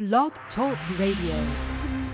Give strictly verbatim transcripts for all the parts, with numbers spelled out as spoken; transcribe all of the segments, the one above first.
Blog Talk Radio.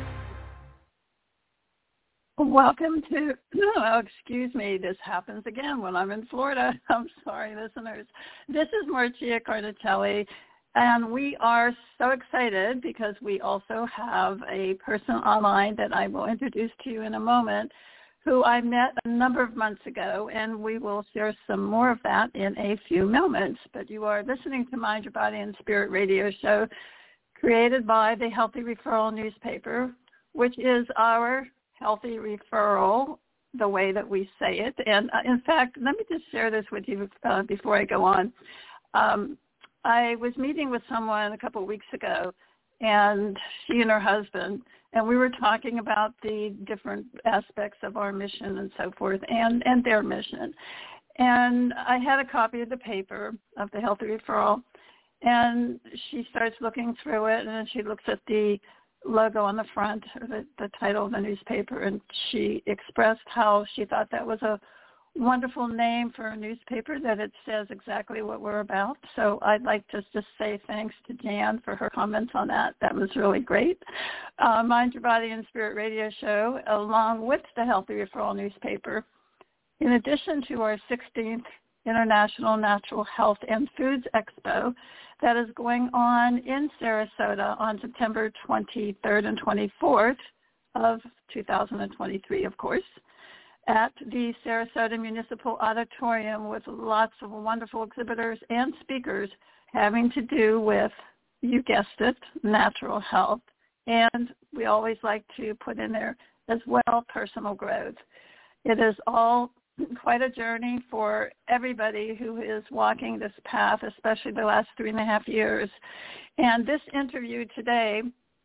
Welcome to, oh, excuse me, this happens again when I'm in Florida. I'm sorry, listeners. This is Marcia Carnatelli, and we are so excited because we also have a person online that I will introduce to you in a moment who I met a number of months ago, and we will share some more of that in a few moments. But you are listening to Mind Your Body and Spirit radio show created by the Healthy Referral newspaper, which is our Healthy Referral, the way that we say it. And uh, in fact, let me just share this with you uh, before I go on. Um, I was meeting with someone a couple of weeks ago, and she and her husband, and we were talking about the different aspects of our mission and so forth, and, and their mission. And I had a copy of the paper of the Healthy Referral, and she starts looking through it, and then she looks at the logo on the front, or the, the title of the newspaper, and she expressed how she thought that was a wonderful name for a newspaper, that it says exactly what we're about. So I'd like to just say thanks to Jan for her comments on that. That was really great. Uh, Mind Your Body and Spirit radio show, along with the Healthy Referral newspaper, in addition to our sixteenth International Natural Health and Foods Expo that is going on in Sarasota on September twenty-third and twenty-fourth of two thousand twenty-three, of course, at the Sarasota Municipal Auditorium, with lots of wonderful exhibitors and speakers having to do with, you guessed it, natural health. And we always like to put in there as well personal growth. It is all quite a journey for everybody who is walking this path, especially the last three and a half years. And this interview today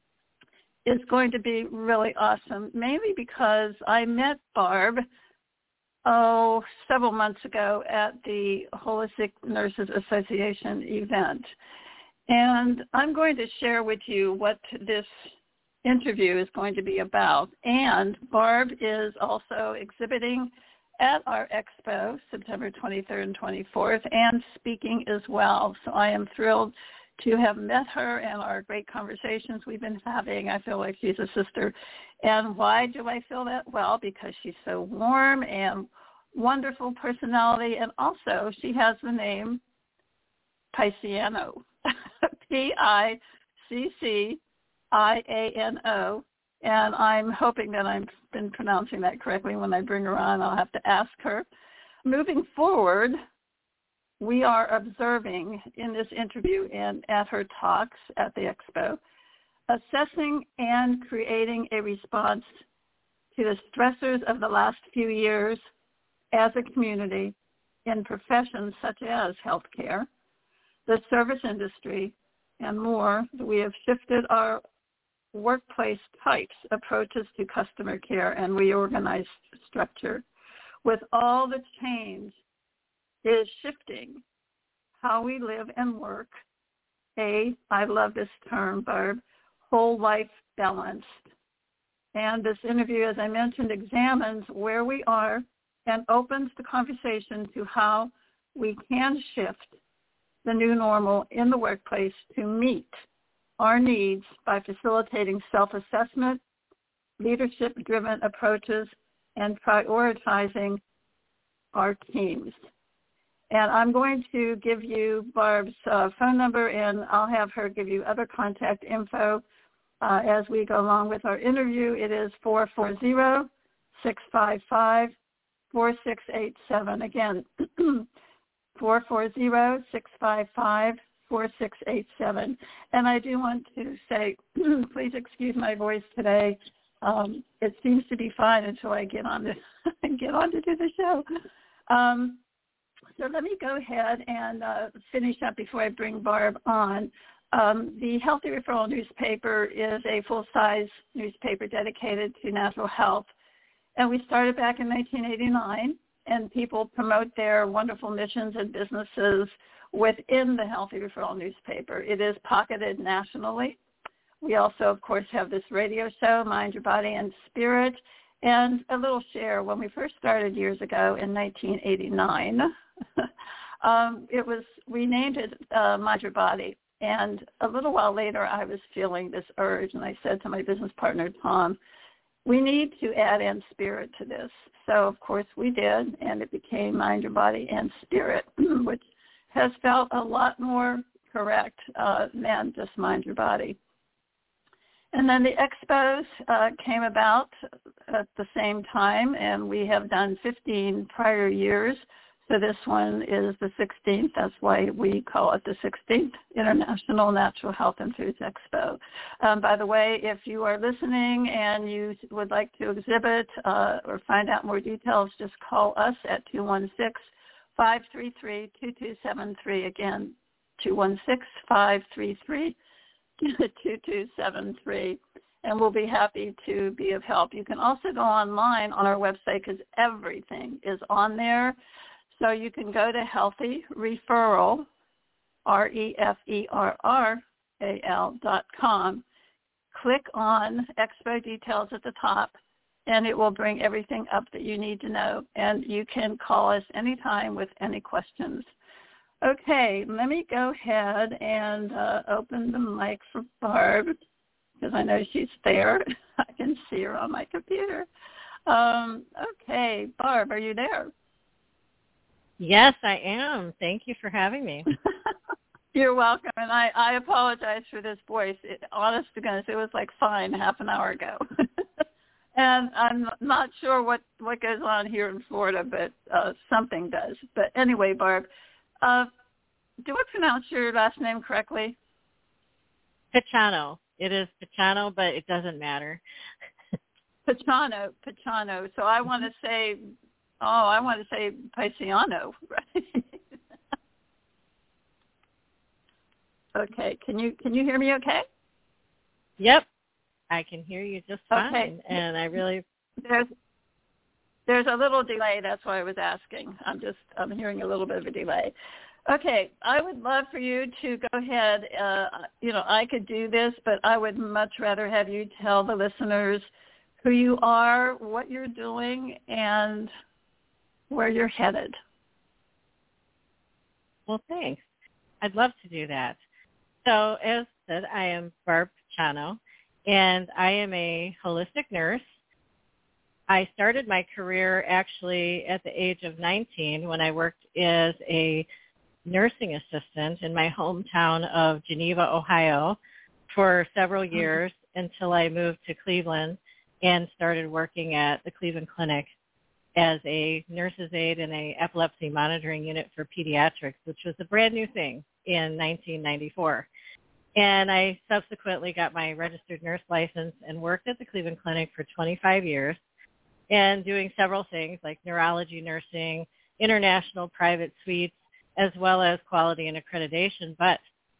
is going to be really awesome, mainly because I met Barb, oh, several months ago at the Holistic Nurses Association event. And I'm going to share with you what this interview is going to be about. And Barb is also exhibiting at our expo, September twenty-third and twenty-fourth, and speaking as well. So I am thrilled to have met her and our great conversations we've been having. I feel like she's a sister. And why do I feel that? Well, because she's so warm and wonderful personality, and also she has the name Picciano, P I C C I A N O. And I'm hoping that I've been pronouncing that correctly. When I bring her on, I'll have to ask her. Moving forward, we are observing in this interview and at her talks at the expo, assessing and creating a response to the stressors of the last few years as a community in professions such as healthcare, the service industry, and more. We have shifted our workplace types, approaches to customer care, and reorganized structure. With all the change is shifting how we live and work, a, I love this term, Barb, whole life balanced. And this interview, as I mentioned, examines where we are and opens the conversation to how we can shift the new normal in the workplace to meet our needs by facilitating self-assessment, leadership-driven approaches, and prioritizing our teams. And I'm going to give you Barb's uh, phone number, and I'll have her give you other contact info uh, as we go along with our interview. It is four four zero, six five five, four six eight seven. Again, four four zero, six five five, four six eight seven. And I do want to say, please excuse my voice today. Um, it seems to be fine until I get on to get on to do the show. Um, so let me go ahead and uh, finish up before I bring Barb on. Um, the Healthy Referral newspaper is a full-size newspaper dedicated to natural health. And we started back in nineteen eighty-nine, and people promote their wonderful missions and businesses within the Healthy Referral newspaper. It is pocketed nationally. We also, of course, have this radio show, Mind Your Body and Spirit, and a little share. When we first started years ago in nineteen eighty-nine, um, it was we named it uh, Mind Your Body, And a little while later, I was feeling this urge, and I said to my business partner, Tom, we need to add in spirit to this. So, of course, we did, and it became Mind Your Body and Spirit, which has felt a lot more correct uh, than just Mind Your Body. And then the expos uh, came about at the same time, and we have done fifteen prior years. So this one is the sixteenth. That's why we call it the sixteenth International Natural Health and Foods Expo. Um, by the way, if you are listening and you would like to exhibit uh, or find out more details, just call us at two one six, five three three, two two seven three. Again, two one six, five three three, two two seven three. And we'll be happy to be of help. You can also go online on our website because everything is on there. So you can go to Healthy Referral, R E F E R R A L dot com, click on Expo Details at the top, and it will bring everything up that you need to know. And you can call us anytime with any questions. Okay, let me go ahead and uh, open the mic for Barb, because I know she's there. I can see her on my computer. Um, okay, Barb, are you there? Yes, I am. Thank you for having me. You're welcome. And I, I apologize for this voice. It, honest to goodness, it was like fine half an hour ago. And I'm not sure what, what goes on here in Florida, but uh, something does. But anyway, Barb, uh, do I pronounce your last name correctly? Picciano. It is Picciano, but it doesn't matter. Picciano, Picciano. So I want to say... Oh, I want to say Paisiano, right? Okay, can you can you hear me okay? Yep, I can hear you just fine, okay. And I really... There's there's a little delay, that's why I was asking. I'm just, I'm hearing a little bit of a delay. Okay, I would love for you to go ahead. Uh, you know, I could do this, but I would much rather have you tell the listeners who you are, what you're doing, and where you're headed. Well, thanks. I'd love to do that. So as said, I am Barb Picciano, and I am a holistic nurse. I started my career actually at the age of nineteen when I worked as a nursing assistant in my hometown of Geneva, Ohio, for several years mm-hmm. until I moved to Cleveland and started working at the Cleveland Clinic as a nurse's aide in a epilepsy monitoring unit for pediatrics, which was a brand new thing in nineteen ninety-four. And I subsequently got my registered nurse license and worked at the Cleveland Clinic for twenty-five years and doing several things like neurology nursing, international private suites, as well as quality and accreditation. But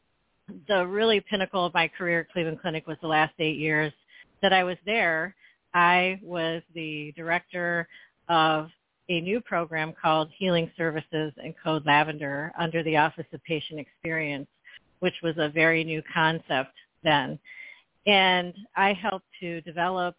the really pinnacle of my career at Cleveland Clinic was the last eight years that I was there. I was the director of a new program called Healing Services and Code Lavender under the Office of Patient Experience, which was a very new concept then. And I helped to develop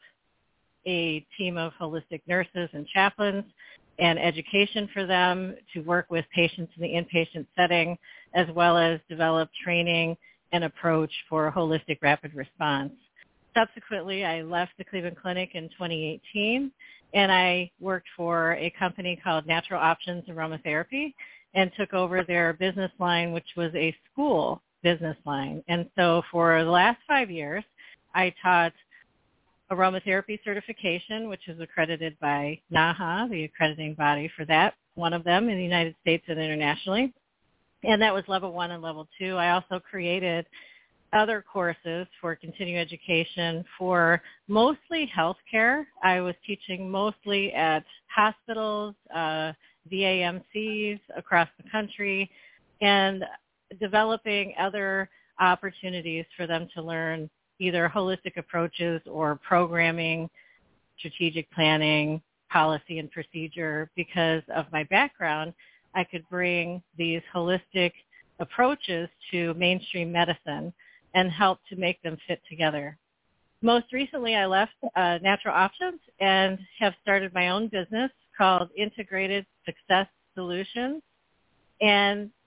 a team of holistic nurses and chaplains and education for them to work with patients in the inpatient setting, as well as develop training and approach for holistic rapid response. Subsequently, I left the Cleveland Clinic in twenty eighteen, and I worked for a company called Natural Options Aromatherapy and took over their business line, which was a school business line. And so for the last five years, I taught aromatherapy certification, which is accredited by NAHA, the accrediting body for that, one of them in the United States and internationally. And that was level one and level two. I also created other courses for continuing education for mostly healthcare. I was teaching mostly at hospitals, uh, V A M Cs across the country, and developing other opportunities for them to learn either holistic approaches or programming, strategic planning, policy and procedure. Because of my background, I could bring these holistic approaches to mainstream medicine and help to make them fit together. Most recently, I left uh, Natural Options and have started my own business called Integrated Success Solutions. And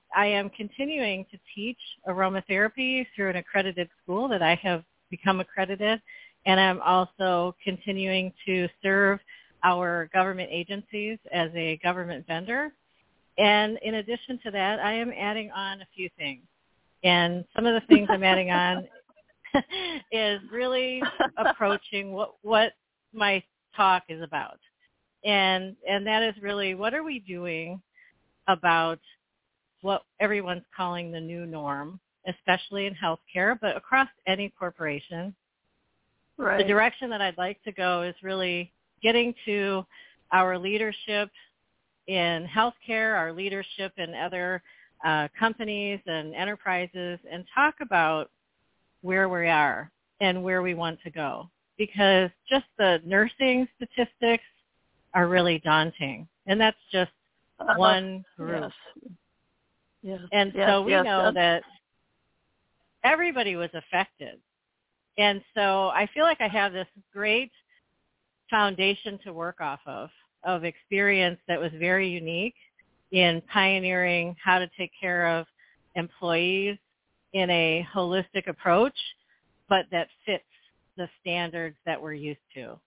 I am continuing to teach aromatherapy through an accredited school that I have become accredited, and I'm also continuing to serve our government agencies as a government vendor. And in addition to that, I am adding on a few things. And some of the things I'm adding on is really approaching what, what my talk is about. And and that is really, what are we doing about what everyone's calling the new norm, especially in healthcare, but across any corporation. Right. The direction that I'd like to go is really getting to our leadership in healthcare, our leadership in other uh, companies and enterprises, and talk about where we are and where we want to go. Because just the nursing statistics are really daunting. And that's just uh, one group. Yes. Yes. And yes, so we yes, know yes. that everybody was affected. And so I feel like I have this great foundation to work off of, of experience that was very unique in pioneering how to take care of employees in a holistic approach, but that fits the standards that we're used to.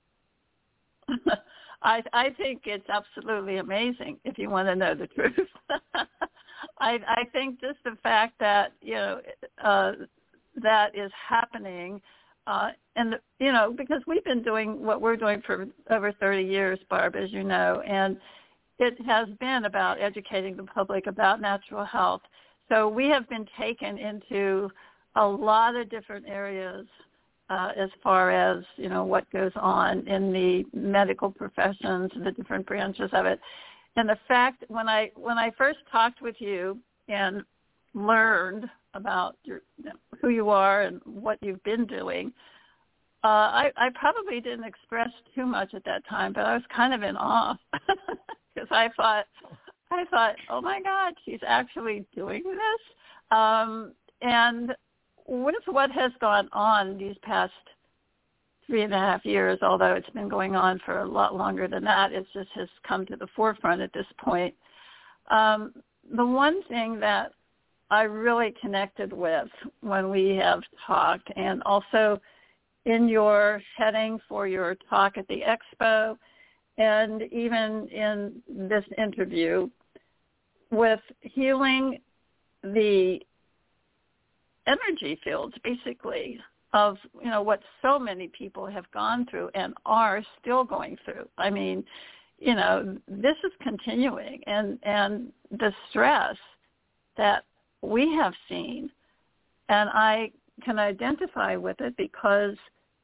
I, I think it's absolutely amazing if you want to know the truth. I, I think just the fact that, you know, uh, that is happening, uh, and, you know, because we've been doing what we're doing for over thirty years, Barb, as you know, and it has been about educating the public about natural health. So we have been taken into a lot of different areas uh, as far as, you know, what goes on in the medical professions, the different branches of it. And the fact, when I when I first talked with you and learned about your, who you are and what you've been doing, uh, I, I probably didn't express too much at that time, but I was kind of in awe because I thought, I thought, oh my God, she's actually doing this. Um, and with what has gone on these past three and a half years, although it's been going on for a lot longer than that, it just has come to the forefront at this point. Um, the one thing that I really connected with when we have talked, and also in your heading for your talk at the expo, and even in this interview, with healing the energy fields, basically, of, you know, what so many people have gone through and are still going through. I mean, you know, this is continuing, and, and the stress that we have seen, and I can identify with it because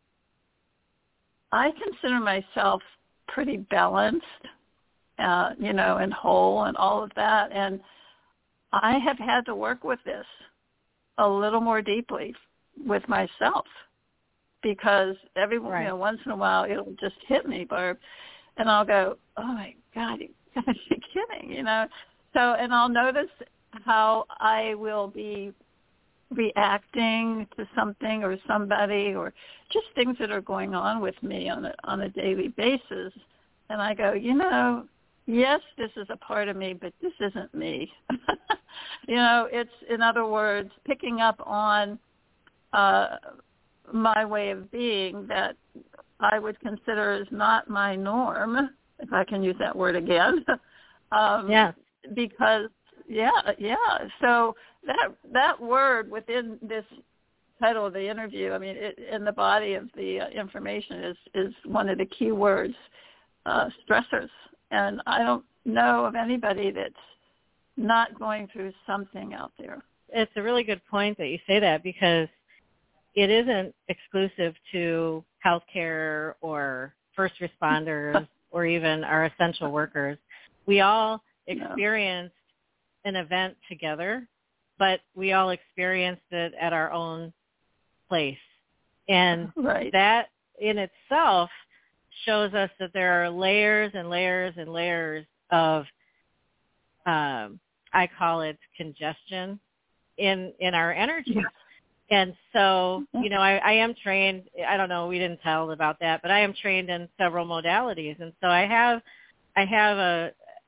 I consider myself pretty balanced, uh, you know, and whole and all of that, and I have had to work with this a little more deeply with myself, because every right. you know, once in a while it'll just hit me, Barb, and I'll go, oh my God, you gotta be kidding, you know. So, and I'll notice how I will be reacting to something or somebody, or just things that are going on with me on a on a daily basis, and I go, you know, yes, this is a part of me, but this isn't me. You know, it's, in other words, picking up on uh, my way of being that I would consider as not my norm, if I can use that word again. um, yeah. Because, yeah, yeah. So that that word within this title of the interview, I mean, it, in the body of the uh, information is, is one of the key words, uh, stressors. And I don't know of anybody that's not going through something out there. It's a really good point that you say that, because it isn't exclusive to healthcare or first responders or even our essential workers. We all experienced no. an event together, but we all experienced it at our own place. And right. that in itself shows us that there are layers and layers and layers of, um, I call it congestion in, in our energy. Yes. And so, you know, I, I am trained, I don't know, we didn't tell about that, but I am trained in several modalities. And so I have, I have a,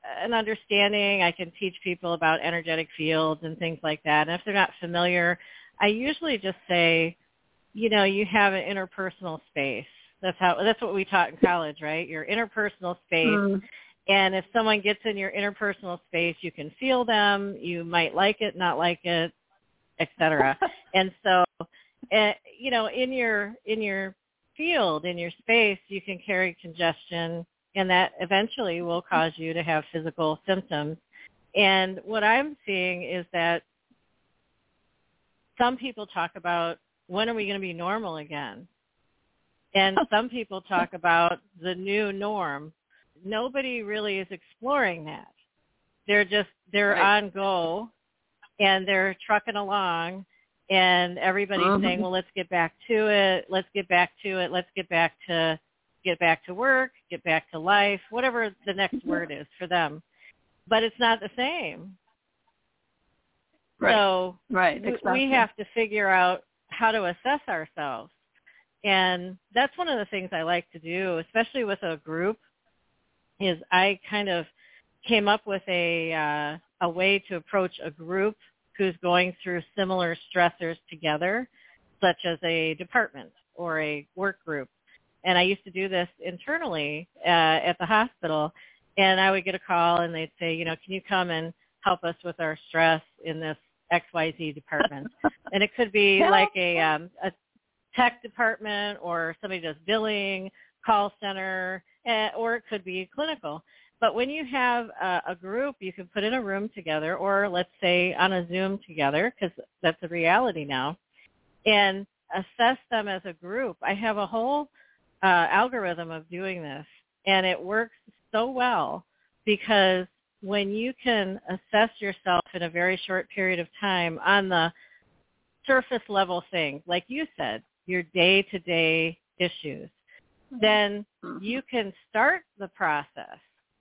an understanding. I can teach people about energetic fields and things like that. And if they're not familiar, I usually just say, you know, you have an interpersonal space. That's how. That's what we taught in college, right? Your interpersonal space. Mm. And if someone gets in your interpersonal space, you can feel them. You might like it, not like it, et cetera. And so, uh, you know, in your in your field, in your space, you can carry congestion, and that eventually will cause you to have physical symptoms. And what I'm seeing is that some people talk about, when are we going to be normal again? And some people talk about the new norm. Nobody really is exploring that. They're just, they're right. on go, and they're trucking along, and everybody's mm-hmm. saying, well, let's get back to it. Let's get back to it. Let's get back to, get back to work, get back to life, whatever the next word is for them. But it's not the same. Right. So right. we, exactly. we have to figure out how to assess ourselves. And that's one of the things I like to do, especially with a group, is I kind of came up with a uh, a way to approach a group who's going through similar stressors together, such as a department or a work group. And I used to do this internally uh, at the hospital, and I would get a call, and they'd say, you know, can you come and help us with our stress in this X Y Z department? And it could be like a um, a tech department, or somebody does billing, call center, uh, or it could be clinical. But when you have a, a group, you can put in a room together, or let's say on a Zoom together, because that's a reality now, and assess them as a group. I have a whole uh, algorithm of doing this, and it works so well because when you can assess yourself in a very short period of time on the surface level things, like you said, your day-to-day issues, then you can start the process.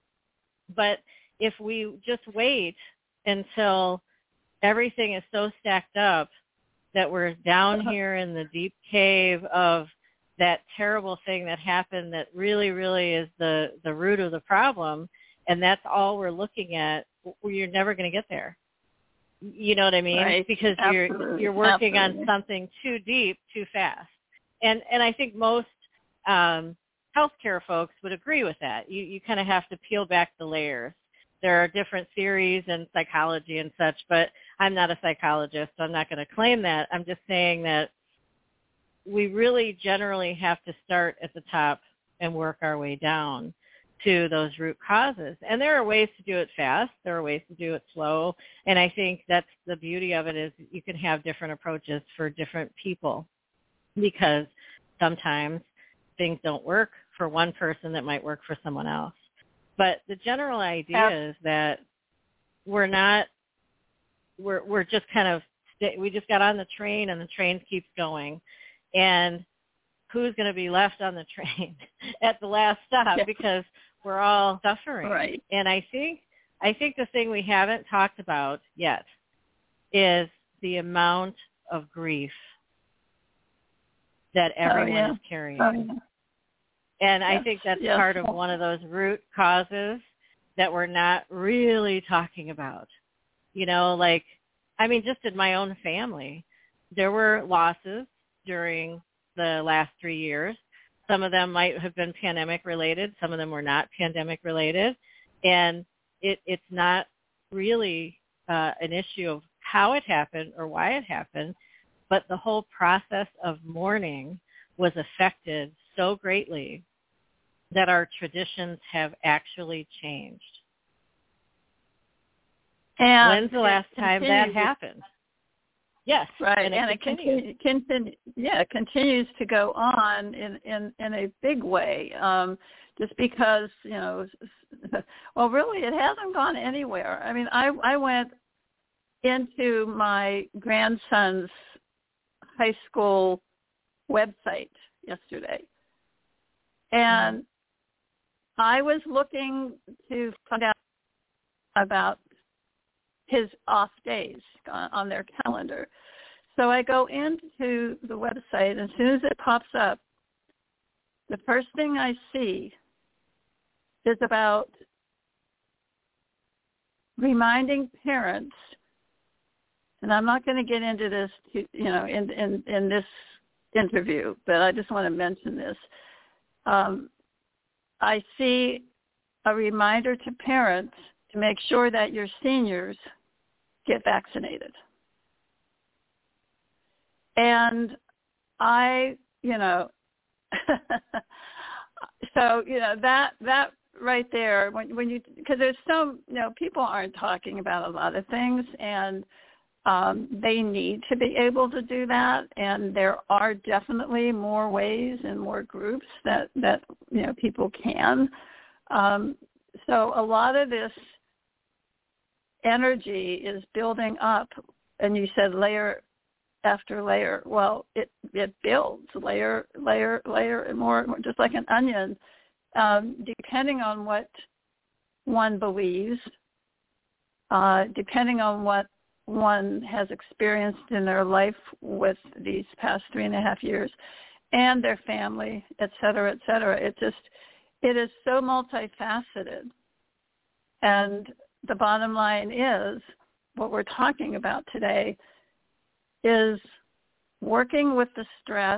But if we just wait until everything is so stacked up that we're down here in the deep cave of that terrible thing that happened that really, really is the, the root of the problem, and that's all we're looking at, you're never going to get there. You know what I mean? Right. Because Absolutely. you're you're working Absolutely. on something too deep, too fast. And and I think most um, healthcare folks would agree with that. You you kind of have to peel back the layers. There are different theories in psychology and such, but I'm not a psychologist, so I'm not going to claim that. I'm just saying that we really generally have to start at the top and work our way down to those root causes. And there are ways to do it fast. There are ways to do it slow. And I think that's the beauty of it, is you can have different approaches for different people, because sometimes things don't work for one person that might work for someone else. But the general idea is that we're not, we're we're just kind of, we just got on the train, and the train keeps going. And who's going to be left on the train at the last stop? Because we're all suffering. Right. And I think I think the thing we haven't talked about yet is the amount of grief that everyone oh, yeah. is carrying. Oh, yeah. And yes. I think that's yes. part of one of those root causes that we're not really talking about. You know, like, I mean, just in my own family, there were losses during the last three years. Some of them might have been pandemic related. Some of them were not pandemic related. And it, it's not really uh, an issue of how it happened or why it happened, but the whole process of mourning was affected so greatly that our traditions have actually changed. And when's the last time that happened? Yes, right, and it and continues. it continues. Continue, yeah, it continues to go on in, in, in a big way. Um, just because, you know, well, really, it hasn't gone anywhere. I mean, I I went into my grandson's high school website yesterday, and mm-hmm. I was looking to find out about his off days on their calendar. So I go into the website, and as soon as it pops up, the first thing I see is about reminding parents, and I'm not going to get into this, you know, in, in, in this interview, but I just want to mention this. Um, I see a reminder to parents to make sure that your seniors get vaccinated. And I, you know, so, you know, that, that right there, when, when you, because there's so, you know, people aren't talking about a lot of things, and um, they need to be able to do that. And there are definitely more ways and more groups that, that, you know, people can. Um, so a lot of this energy is building up, and you said layer after layer. Well, it it builds layer, layer, layer, and more, just like an onion, um, depending on what one believes, uh, depending on what one has experienced in their life with these past three and a half years, and their family, et cetera, et cetera. It just, it is so multifaceted. And the bottom line is, what we're talking about today is working with the stress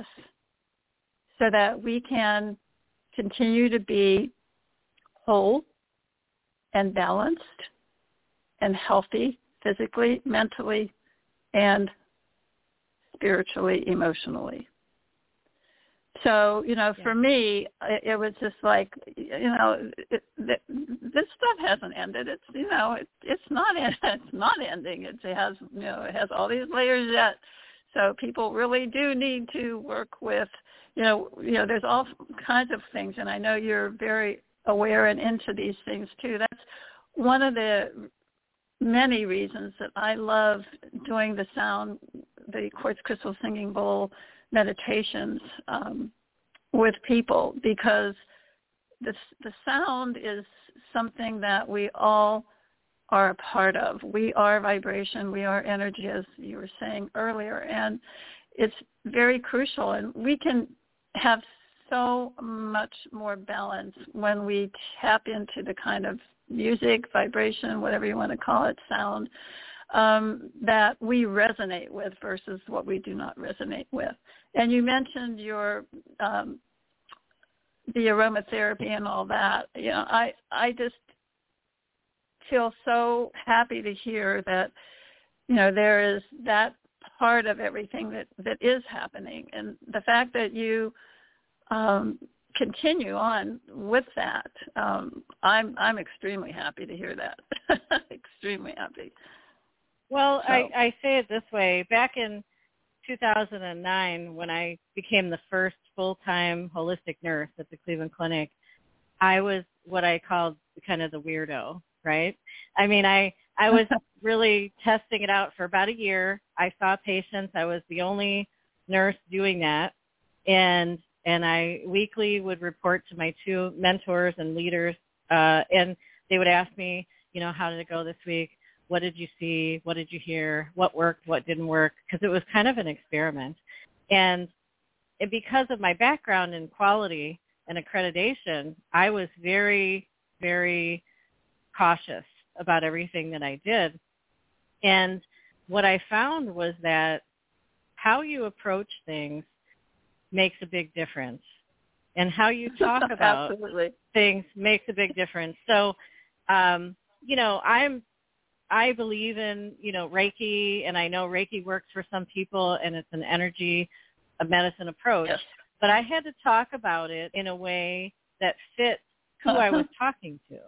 so that we can continue to be whole and balanced and healthy physically, mentally, and spiritually, emotionally. So, you know, for yeah. me, it, it was just like, you know, it, it, this stuff hasn't ended. It's, you know, it, it's not it's not ending. It has, you know, it has all these layers yet. So people really do need to work with, you know, you know, there's all kinds of things, and I know you're very aware and into these things too. That's one of the many reasons that I love doing the sound, the quartz crystal singing bowl meditations um, with people, because the the sound is something that we all are a part of. We are vibration, we are energy, as you were saying earlier, and it's very crucial. And we can have so much more balance when we tap into the kind of music, vibration, whatever you want to call it, sound, um, that we resonate with versus what we do not resonate with. And you mentioned your um, the aromatherapy and all that. You know, I I just feel so happy to hear that, you know, there is that part of everything that, that is happening, and the fact that you um, continue on with that. Um, I'm I'm extremely happy to hear that. Extremely happy. Well, so. I, I say it this way. Back in two thousand nine, when I became the first full-time holistic nurse at the Cleveland Clinic, I was what I called kind of the weirdo, right? I mean, I, I was really testing it out for about a year. I saw patients. I was the only nurse doing that. And and I weekly would report to my two mentors and leaders, uh, and they would ask me, you know, how did it go this week? What did you see? What did you hear? What worked? What didn't work? Because it was kind of an experiment. And it, because of my background in quality and accreditation, I was very, very cautious about everything that I did. And what I found was that how you approach things makes a big difference. And how you talk about things makes a big difference. So, um, you know, I'm, I believe in, you know, Reiki, and I know Reiki works for some people, and it's an energy, a medicine approach. Yes. But I had to talk about it in a way that fit who I was talking to.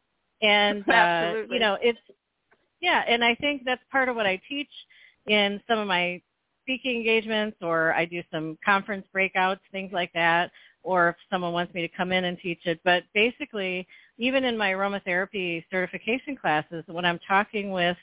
And, uh, you know, it's, yeah, and I think that's part of what I teach in some of my speaking engagements, or I do some conference breakouts, things like that, or if someone wants me to come in and teach it. But basically, even in my aromatherapy certification classes, when I'm talking with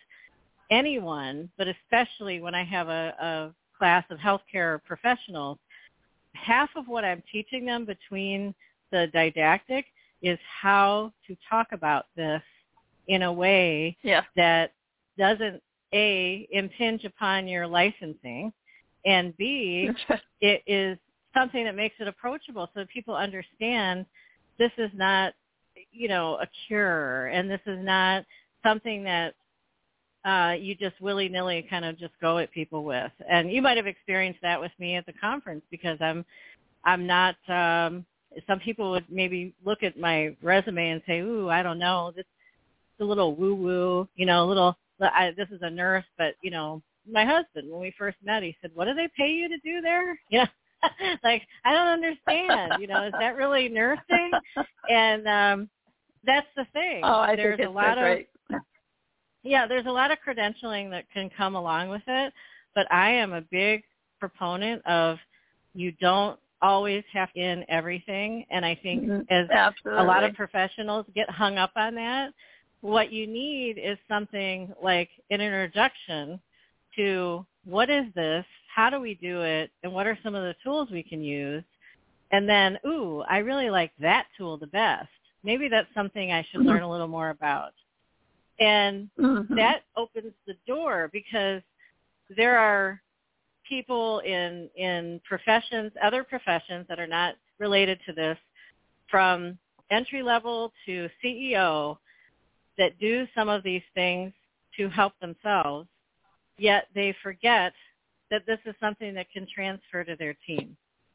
anyone, but especially when I have a, a class of healthcare professionals, half of what I'm teaching them between the didactic is how to talk about this in a way yeah. that doesn't, A, impinge upon your licensing, and B, it is something that makes it approachable so that people understand this is not, you know, a cure, and this is not something that uh, you just willy-nilly kind of just go at people with. And you might have experienced that with me at the conference because I'm I'm not um, – some people would maybe look at my resume and say, ooh, I don't know, this is a little woo-woo, you know, a little I, – this is a nurse, but, you know, my husband, when we first met, he said, what do they pay you to do there? Yeah. Like, I don't understand, you know, is that really nursing? And um, that's the thing. Oh, I there's think it's a lot so great. of, yeah, there's a lot of credentialing that can come along with it, but I am a big proponent of you don't always have in everything, and I think mm-hmm. as Absolutely. a lot of professionals get hung up on that, what you need is something like an introduction to what is this, how do we do it, and what are some of the tools we can use, and then, ooh, I really like that tool the best. Maybe that's something I should mm-hmm. learn a little more about. And mm-hmm. that opens the door because there are people in in professions, other professions that are not related to this, from entry level to C E O, that do some of these things to help themselves, yet they forget that this is something that can transfer to their team.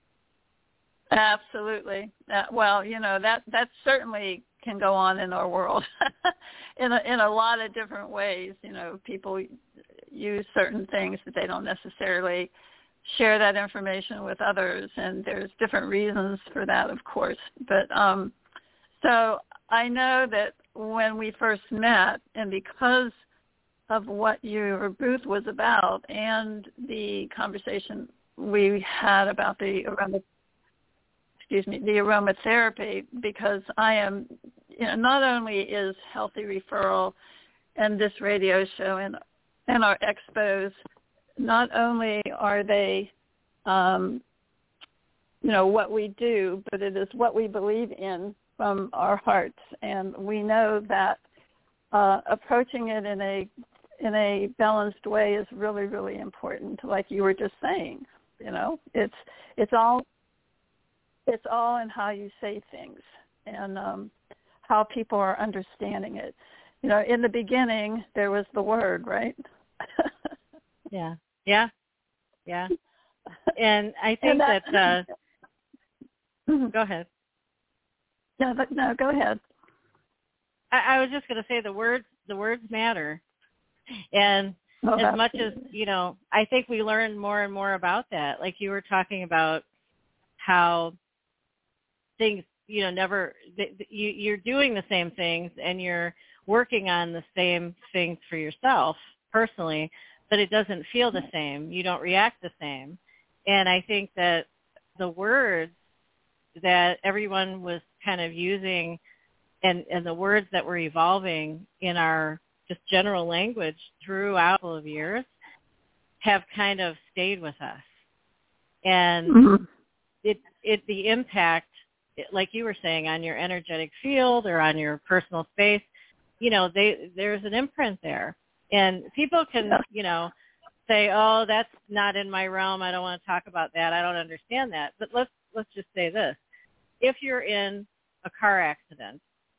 Absolutely. Uh, well, you know, that, that certainly can go on in our world in a, in a lot of different ways. You know, people use certain things that they don't necessarily share that information with others, and there's different reasons for that, of course. But um, so I know that when we first met, and because of what your booth was about and the conversation we had about the aroma, excuse me, the aromatherapy, because I am, you know, not only is Healthy Referral and this radio show and and our expos, not only are they, um, you know, what we do, but it is what we believe in from our hearts, and we know that uh, approaching it in a in a balanced way is really, really important. Like you were just saying, you know, it's it's all it's all in how you say things and um, how people are understanding it. You know, in the beginning there was the word, right? yeah, yeah, yeah. And I think and that. that uh, go ahead. No, but no, go ahead. I, I was just going to say the words. The words matter. And oh, as much as, you know, I think we learn more and more about that. Like you were talking about how things, you know, never, you, you're doing the same things and you're working on the same things for yourself personally, but it doesn't feel the same. You don't react the same. And I think that the words that everyone was kind of using and, and the words that were evolving in our just general language throughout a couple of years have kind of stayed with us. And mm-hmm. it, it, the impact, like you were saying, on your energetic field or on your personal space, you know, they, there's an imprint there. And people can, you know, say, oh, that's not in my realm. I don't want to talk about that. I don't understand that. But let's, let's just say this. If you're in a car accident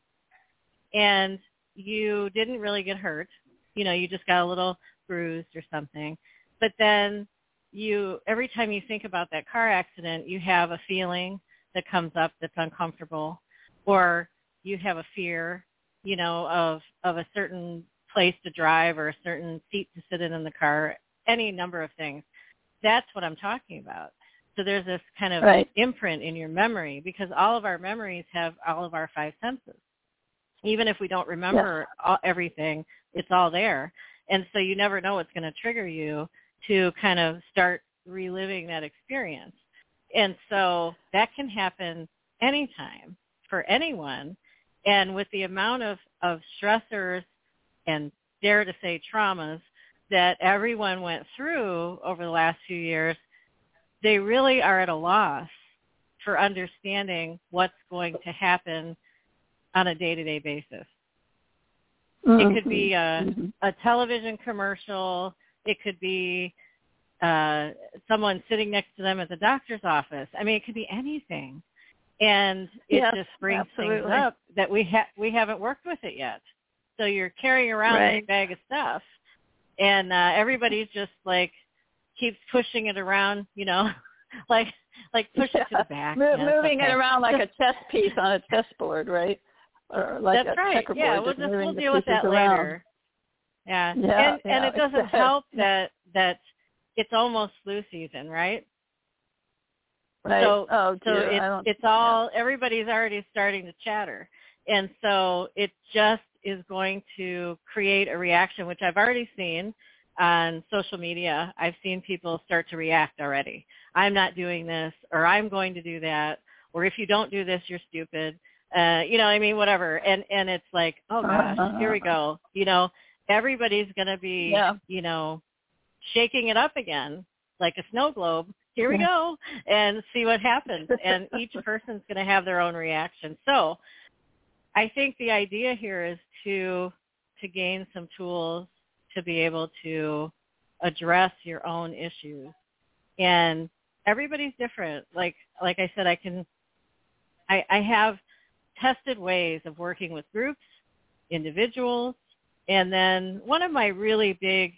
and you didn't really get hurt, you know, you just got a little bruised or something, but then you, every time you think about that car accident, you have a feeling that comes up that's uncomfortable, or you have a fear, you know, of, of a certain place to drive or a certain seat to sit in in the car, any number of things. That's what I'm talking about. So there's this kind of right. imprint in your memory, because all of our memories have all of our five senses. Even if we don't remember yeah. all, everything, it's all there. And so you never know what's going to trigger you to kind of start reliving that experience. And so that can happen anytime for anyone. And with the amount of, of stressors and, dare to say, traumas that everyone went through over the last few years, they really are at a loss for understanding what's going to happen on a day-to-day basis. Mm-hmm. It could be a, mm-hmm. a television commercial. It could be uh, someone sitting next to them at the doctor's office. I mean, it could be anything. And it yes, just brings absolutely. things up that we ha- we haven't worked with it yet. So you're carrying around Right. this bag of stuff, and uh, everybody's just like keeps pushing it around, you know, like like push yeah. it to the back. Mo- yeah, moving okay. it around like a chess piece on a chessboard, right? Or like That's a right. checkerboard. Yeah, we'll just just moving we'll the deal with pieces that around. later. Yeah, Yeah, and yeah, and it doesn't exactly. help that that it's almost flu season, right? Right. So oh, so dear. I it's don't, it's all everybody's already starting to chatter, and so it just is going to create a reaction, which I've already seen on social media. I've seen people start to react already. I'm not doing this, or I'm going to do that, or if you don't do this, you're stupid. Uh, you know, I mean, whatever. And and it's like, oh gosh, uh, here we go. You know, everybody's going to be, yeah. you know, shaking it up again like a snow globe. Here we go, and see what happens. And each person's going to have their own reaction. So I think the idea here is to to gain some tools to be able to address your own issues. And everybody's different. Like like I said, I can I, I have tested ways of working with groups, individuals, and then one of my really big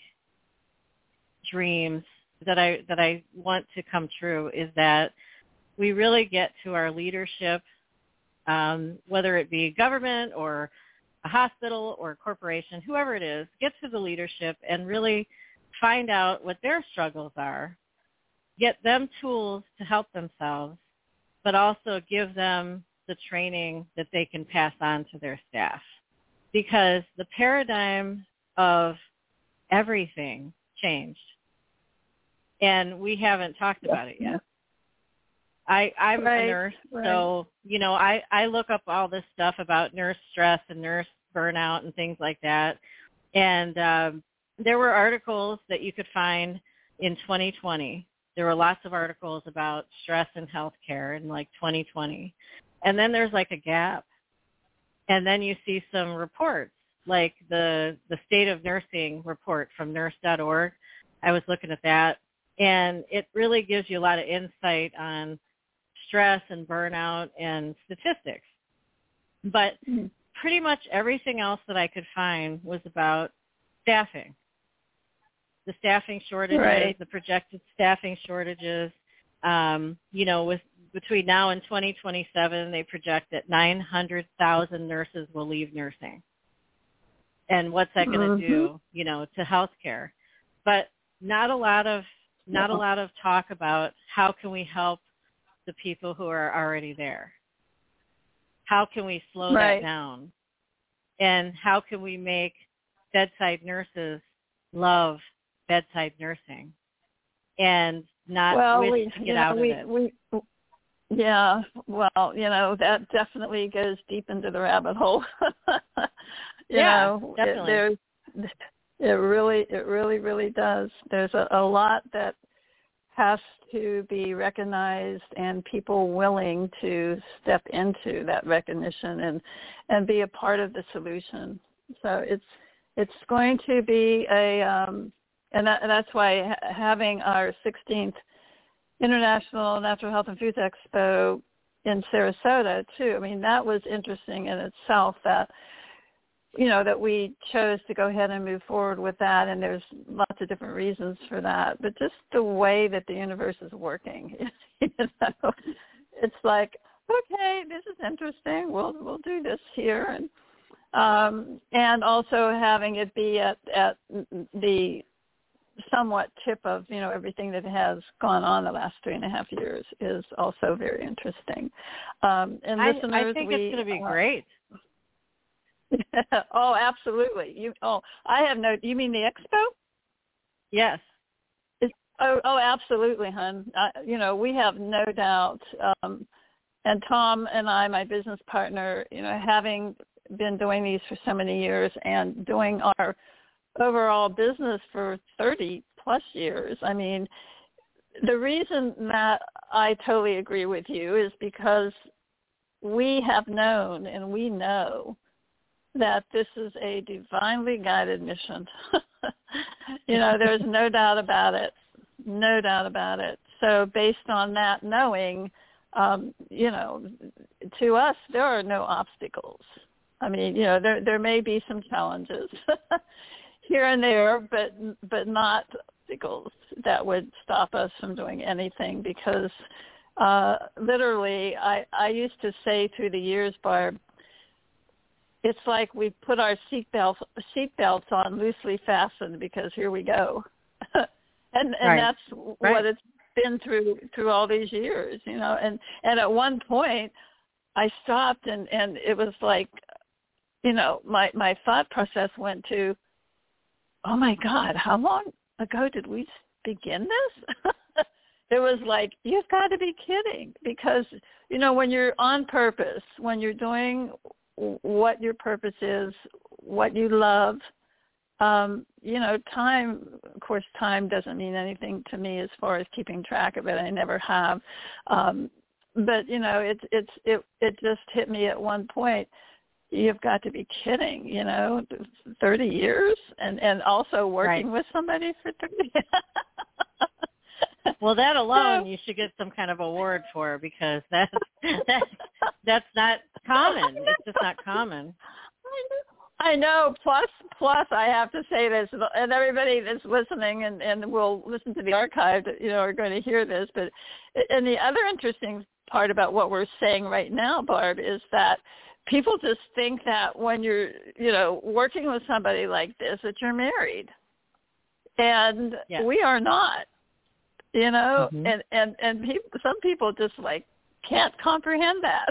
dreams that I that I want to come true is that we really get to our leadership, um, whether it be government or a hospital or a corporation, whoever it is, get to the leadership and really find out what their struggles are, get them tools to help themselves, but also give them the training that they can pass on to their staff. Because the paradigm of everything changed. And we haven't talked about it yet. I, I'm right, a nurse, right. so, you know, I, I look up all this stuff about nurse stress and nurse burnout and things like that. And um, there were articles that you could find in twenty twenty. There were lots of articles about stress in healthcare in like twenty twenty. And then there's like a gap. And then you see some reports, like the, the State of Nursing report from nurse dot org. I was looking at that. And it really gives you a lot of insight on stress and burnout and statistics. But mm-hmm. pretty much everything else that I could find was about staffing. The staffing shortages, right. the projected staffing shortages. Um, you know, with between now and twenty twenty-seven, they project that nine hundred thousand nurses will leave nursing. And what's that going to mm-hmm. do, you know, to healthcare? But not a lot of Not a lot of talk about how can we help the people who are already there. How can we slow right. that down? And how can we make bedside nurses love bedside nursing and not well, wish we, to get you know, out we, of it? We, yeah, well, you know, that definitely goes deep into the rabbit hole. you yeah, know, definitely. It, there's, It really, it really, really does. There's a, a lot that has to be recognized and people willing to step into that recognition and, and be a part of the solution. So it's it's going to be a, um, and, that, and that's why ha- having our sixteenth International Natural Health and Foods Expo in Sarasota too. I mean, that was interesting in itself that. You know, that we chose to go ahead and move forward with that, and there's lots of different reasons for that. But just the way that the universe is working, you know, it's like, okay, this is interesting. We'll we'll do this here, and um, and also having it be at at the somewhat tip of you know everything that has gone on the last three and a half years is also very interesting. Um, and I, listeners, I think we, it's going to be uh, great. oh, absolutely. You oh, I have no. You mean the expo? Yes. It's, oh, oh, absolutely, hon. I, you know, we have no doubt. Um, and Tom and I, my business partner, you know, having been doing these for so many years and doing our overall business for thirty plus years. I mean, the reason that I totally agree with you is because we have known and we know that this is a divinely guided mission. you know, there's no doubt about it. No doubt about it. So based on that knowing, um, you know, to us, there are no obstacles. I mean, you know, there there may be some challenges here and there, but but not obstacles that would stop us from doing anything. Because uh, literally, I I used to say through the years, Barb, it's like we put our seatbelts seatbelts on loosely fastened because here we go, and and right. that's right. what it's been through through all these years, you know. And and at one point, I stopped, and and it was like, you know, my my thought process went to, oh my God, how long ago did we begin this? It was like, you've got to be kidding, because, you know, when you're on purpose, when you're doing what your purpose is, what you love, um, you know, time, of course, time doesn't mean anything to me as far as keeping track of it. I never have. Um, but, you know, it's, it's, it, it just hit me at one point. You've got to be kidding, you know, thirty years and, and also working right. with somebody for thirty. Well, that alone you should get some kind of award for, because that's, that's, that's not common. It's just not common. I know. Plus, plus, I have to say this, and everybody that's listening and, and will listen to the archive, you know, are going to hear this. But, and the other interesting part about what we're saying right now, Barb, is that people just think that when you're, you know, working with somebody like this, that you're married. And yeah. we are not, you know, mm-hmm. and, and, and people, some people just like can't comprehend that.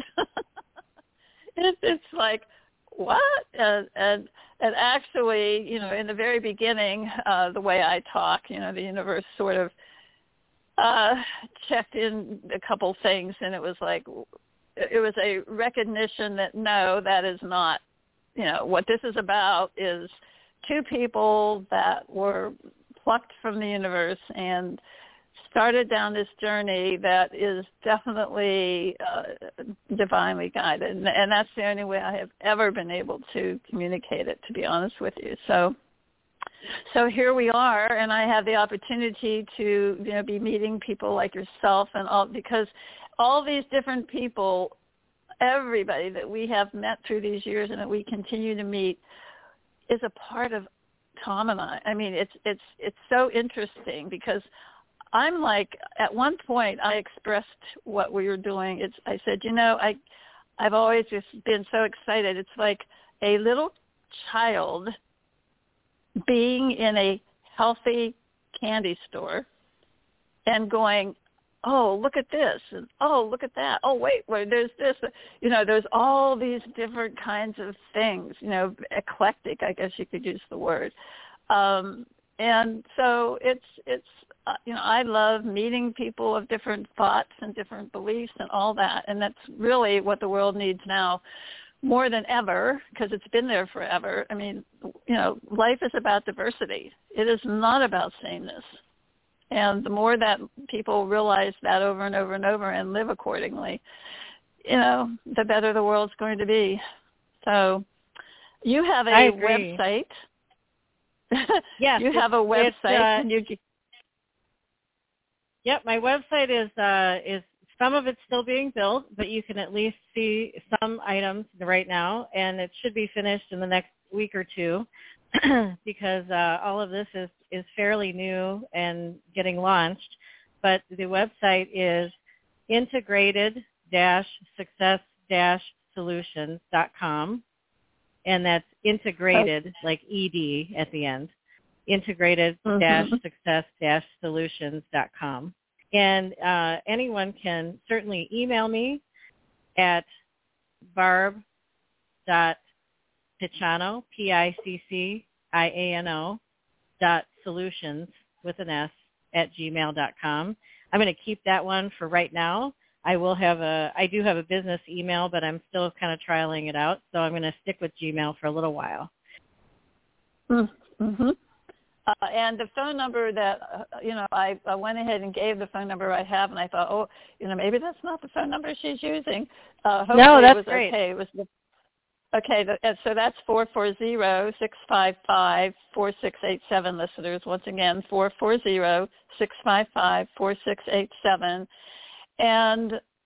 it, it's like, what? And, and, and actually, you know, in the very beginning, uh, the way I talk, you know, the universe sort of uh, checked in a couple things, and it was like, it was a recognition that no, that is not, you know, what this is about is two people that were plucked from the universe and started down this journey that is definitely uh, divinely guided. And, and that's the only way I have ever been able to communicate it, to be honest with you. So so here we are, and I have the opportunity to, you know, be meeting people like yourself and all, because all these different people, everybody that we have met through these years and that we continue to meet is a part of Tom and I. I mean, it's it's it's so interesting, because I'm like, at one point I expressed what we were doing. It's I said, you know, I I've always just been so excited. It's like a little child being in a healthy candy store and going, oh, look at this, and oh, look at that. Oh, wait, wait, there's this. You know, there's all these different kinds of things, you know, eclectic, I guess you could use the word. Um, and so it's, it's uh, you know, I love meeting people of different thoughts and different beliefs and all that. And that's really what the world needs now more than ever, because it's been there forever. I mean, you know, life is about diversity. It is not about sameness. And the more that people realize that over and over and over and live accordingly, you know, the better the world's going to be. So you have a website. Yes. You have a website. Uh, and you... Yep, my website is, uh, is some of it's still being built, but you can at least see some items right now, and it should be finished in the next week or two. Because uh, all of this is, is fairly new and getting launched. But the website is integrated dash success dash solutions dot com, and that's integrated, like E D at the end, integrated dash success dash solutions dot com. And uh, anyone can certainly email me at barb dot Picciano, P I C C I A N O, dot solutions with an S at gmail dot com. I'm going to keep that one for right now. I will have a, I do have a business email, but I'm still kind of trialing it out, so I'm going to stick with Gmail for a little while. Mm-hmm. Uh, and the phone number that, uh, you know, I, I went ahead and gave the phone number I have, and I thought, oh, you know, maybe that's not the phone number she's using. Uh, hopefully no, that's it was great. okay. It was the Okay, so that's four four zero, six five five, four six eight seven, listeners. Once again, four four zero, six five five, four six eight seven. And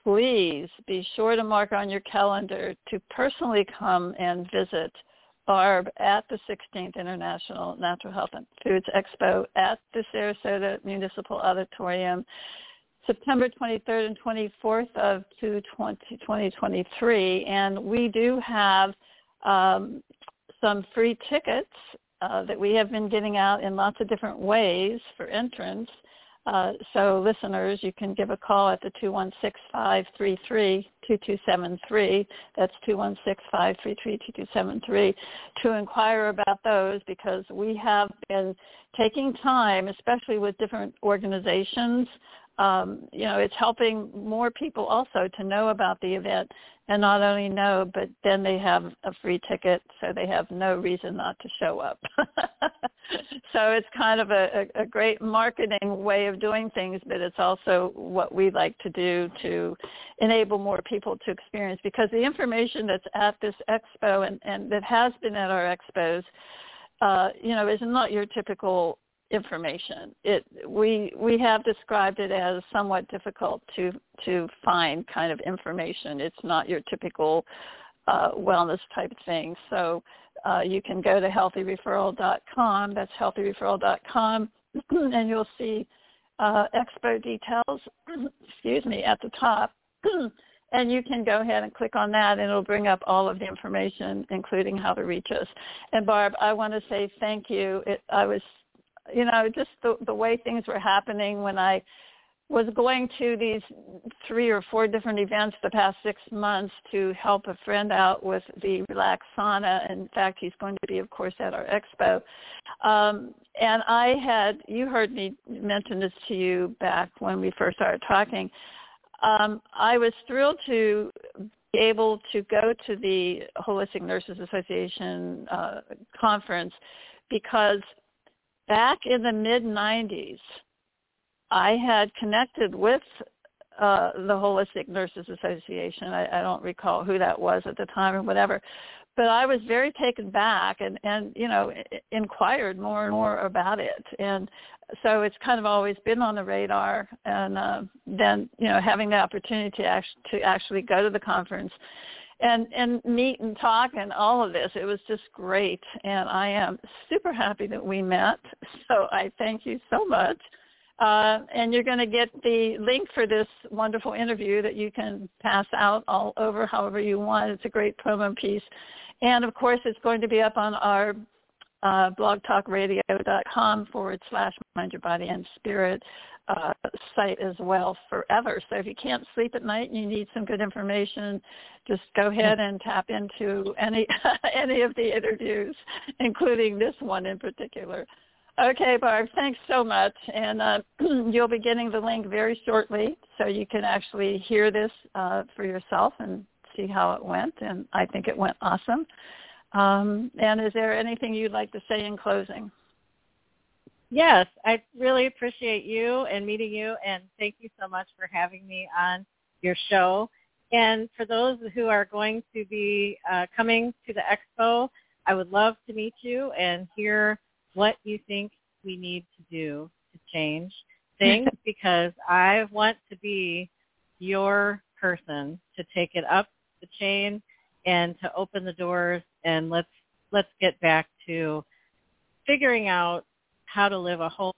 please be sure to mark on your calendar to personally come and visit Barb at the sixteenth International Natural Health and Foods Expo at the Sarasota Municipal Auditorium, September twenty-third and twenty-fourth of twenty twenty-three. And we do have um, some free tickets uh, that we have been getting out in lots of different ways for entrance. Uh, so listeners, you can give a call at the two one six, five three three, two two seven three. That's two one six, five three three, two two seven three to inquire about those, because we have been taking time, especially with different organizations. Um, you know, it's helping more people also to know about the event, and not only know, but then they have a free ticket, so they have no reason not to show up. So it's kind of a, a, a great marketing way of doing things, but it's also what we like to do to enable more people to experience, because the information that's at this expo and, and that has been at our expos, uh, you know, is not your typical information. It we we have described it as somewhat difficult to to find kind of information. It's not your typical uh, wellness type thing. So uh, you can go to healthy referral dot com. That's healthy referral dot com, and you'll see uh, expo details. excuse me, at the top. And you can go ahead and click on that, and it'll bring up all of the information, including how to reach us. And Barb, I want to say thank you. It, I was You know, just the, the way things were happening when I was going to these three or four different events the past six months to help a friend out with the Relax Sauna. In fact, he's going to be, of course, at our expo. Um, and I had, you heard me mention this to you back when we first started talking. Um, I was thrilled to be able to go to the Holistic Nurses Association uh, conference, because back in the mid nineties, I had connected with uh, the Holistic Nurses Association. I, I don't recall who that was at the time or whatever, but I was very taken back and, and you know, inquired more and more about it. And so it's kind of always been on the radar. And uh, then, you know, having the opportunity to actually, to actually go to the conference and and meet and talk and all of this, it was just great. And I am super happy that we met. So I thank you so much. Uh, and you're going to get the link for this wonderful interview that you can pass out all over however you want. It's a great promo piece. And, of course, it's going to be up on our uh, blogtalkradio.com forward slash Mind Your Body and Spirit uh, site as well forever. So if you can't sleep at night and you need some good information, just go ahead and tap into any any of the interviews, including this one in particular. Okay, Barb, thanks so much. And uh, you'll be getting the link very shortly, so you can actually hear this uh, for yourself and see how it went. And I think it went awesome. Um, and is there anything you'd like to say in closing? Yes, I really appreciate you and meeting you, and thank you so much for having me on your show. And for those who are going to be uh, coming to the expo, I would love to meet you and hear what you think we need to do to change things, because I want to be your person to take it up the chain and to open the doors, and let's let's get back to figuring out how to live a whole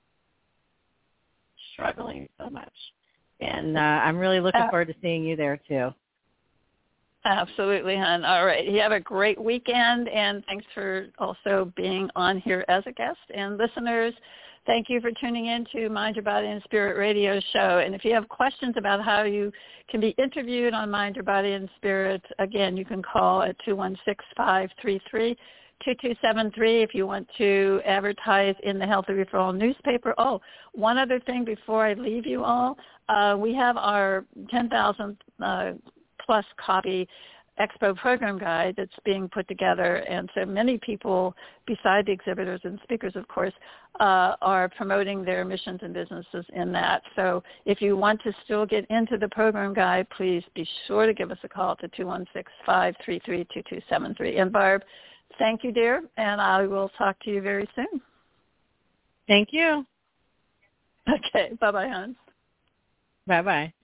struggling so much. And uh, I'm really looking forward to seeing you there too. Absolutely, hon. All right. You have a great weekend, and thanks for also being on here as a guest. And listeners, thank you for tuning in to Mind Your Body and Spirit radio show. And if you have questions about how you can be interviewed on Mind Your Body and Spirit, again, you can call at two one six, five three three, two two seven three if you want to advertise in the Healthy Referral newspaper. Oh, one other thing before I leave you all, uh, we have our ten thousand uh, plus copy Expo program guide that's being put together, and so many people, beside the exhibitors and speakers, of course, uh, are promoting their missions and businesses in that. So if you want to still get into the program guide, please be sure to give us a call to two one six, five three three, two two seven three. And Barb, thank you, dear, and I will talk to you very soon. Thank you. Okay, bye-bye, hon. Bye-bye.